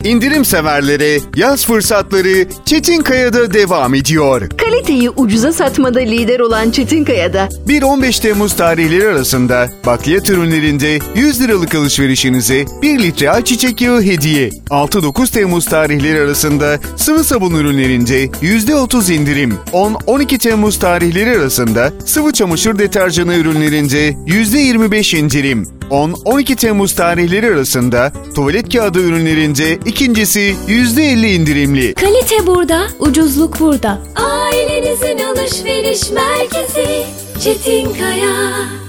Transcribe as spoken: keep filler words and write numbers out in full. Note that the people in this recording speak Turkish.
İndirim severlere yaz fırsatları Çetinkaya'da devam ediyor. Kaliteyi ucuza satmada lider olan Çetinkaya'da bir on beş Temmuz tarihleri arasında bakliyat ürünlerinde yüz liralık alışverişinize bir litre ayçiçek yağı hediye. altı dokuz Temmuz tarihleri arasında sıvı sabun ürünlerinde yüzde otuz indirim. on on iki Temmuz tarihleri arasında sıvı çamaşır deterjanı ürünlerinde yüzde yirmi beş indirim. on on iki Temmuz tarihleri arasında tuvalet kağıdı ürünlerinde ikincisi yüzde elli indirimli. Kalite burada, ucuzluk burada. Ailenizin alışveriş merkezi Çetinkaya.